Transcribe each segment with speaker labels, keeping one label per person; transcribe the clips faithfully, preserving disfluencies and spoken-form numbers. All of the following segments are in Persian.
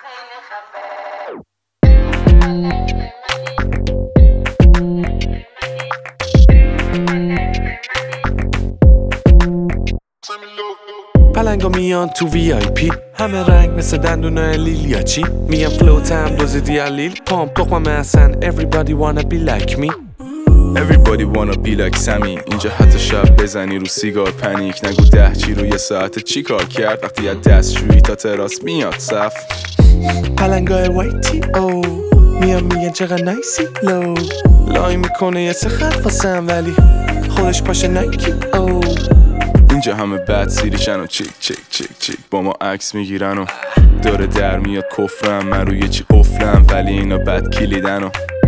Speaker 1: پلنگا میان تو وی آی پی، همه رنگ مثل دندونه لیلیاچی. میگم فلوتم دوز دیالیل، پامپ تخمم اصن. Everybody wanna be like me.
Speaker 2: Everybody wanna be like سمی. اینجا حتی شب بزنی رو سیگار پنیک. نگو ده چی رو یه ساعت چی کار کرد. وقتی از دستشویی تا تراس میاد صف.
Speaker 1: پلنگای وایتی او میان میگن چقدر نایسی لو. لای میکنه یه سه خط واسم ولی خودش پاشه نایکی او.
Speaker 2: اینجا همه بد سیریشن و چیک چیک چیک چیک با ما عکس میگیرن و داره در میاد کفرم. من روی چی قفلم ولی اینا بد کلیدن و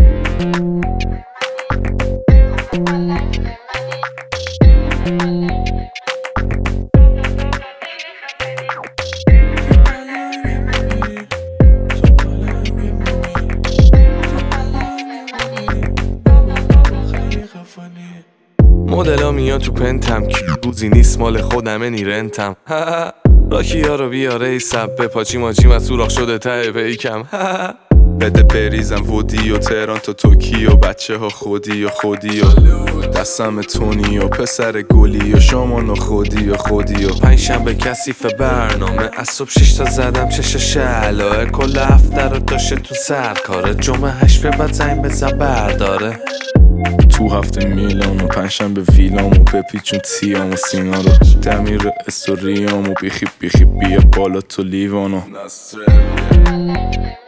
Speaker 1: مدلا میان تو پنتم کی روزی نیست مال خودمه نیرنتم. راکی ها رو بیاره ای سب به پاچی ماچی و سوراخ شده ته پیکم.
Speaker 2: بده بریزم ودی و تهران تا توکیو. بچه ها خودی و خودی و دستم تونی و پسر گلی و شامان و خودی و خودی و
Speaker 1: پنج شنبه کثیف برنامه از صبح شش تا زدم چش شعلاه. کل هفته رو داشته تو سر کاره. جمعه هشت به بعد زنگ بزن برداره.
Speaker 2: تو هفته میلان و پنجشنبه ویلام و بپیچون تیام و سینا رو دمیر استوریام و بیخی بیخی بیا بالا تو لیوانو.